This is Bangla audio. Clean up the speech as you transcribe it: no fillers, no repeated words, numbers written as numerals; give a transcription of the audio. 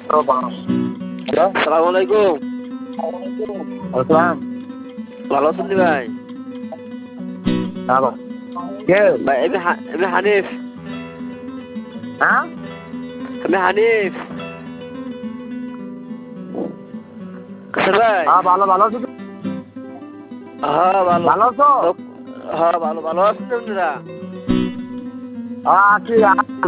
হ্যালো, সালাম আলাইকুম। আসসালাম। ভালো আছেন নি ভাই? হ্যাঁ, কে? ভাই আমি হানিফ। হ্যাঁ? আমি হানিফ। আচ্ছা ভাই। হ্যাঁ, ভালো আছো? হ্যাঁ ভালো। ভালো আছো? তো হ্যাঁ ভালো আছেন আপনারা? হ্যাঁ, আছি।